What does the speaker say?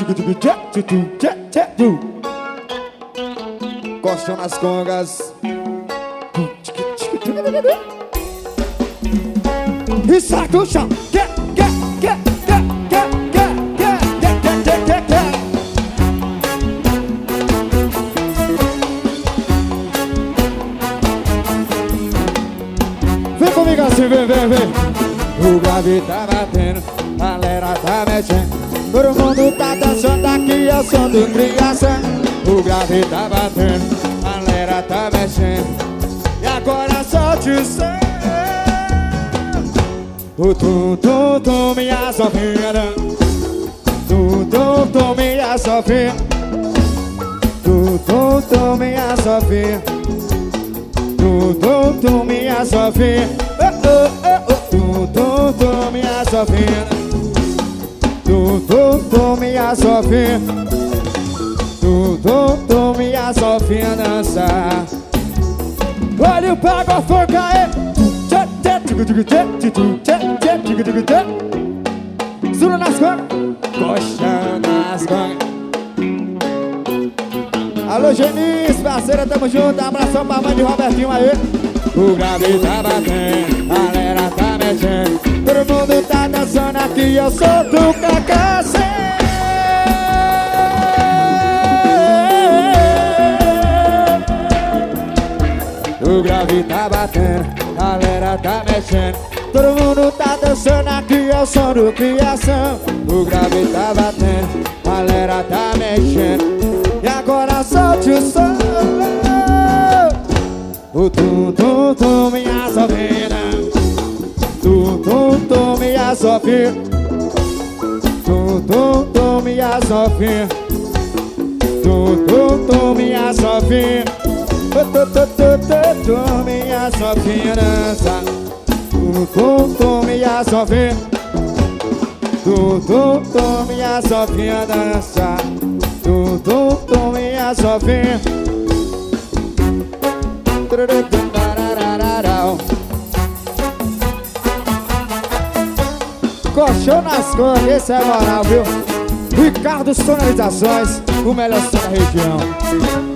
Colchão nas congas. E sai do chão. Vem comigo assim, vem. O grave tá batendo, a galera tá mexendo. Todo mundo tá dançando aqui, eu sou do criação. O grave tá batendo, a galera tá mexendo. E agora solte o som. O tum, minha sofrida. Tum, minha sofrida. Tum, minha sofrida. Tum, minha sofrida. Tum, minha sofrida. Tum, minha sofrida. Tum, minha sofrida dançar. Olha o pago a forca aí. Zula nas congas. Coxa nas congas. Alô, Genis, parceira, tamo junto. Abração pra mãe de Robertinho aí. O grave tá batendo, a galera tá mexendo. Todo mundo tá dançando aqui, eu sou do KKC. O grave tá batendo, a galera tá mexendo. Todo mundo tá dançando aqui, eu sou do criação. O grave tá batendo, a galera tá mexendo. E agora solte o som. O tum, minha sofrida. Tum, minha sofrida. Tum, minha sofrida. Tum, minha sofrida. Tum, minha sofrida dança. Tum, minha sofrida. Tum, minha sofrida dança. Tum, minha sofrida. Colchão nas congas, esse é moral, viu? Ricardo Sonorizações, o melhor som da região.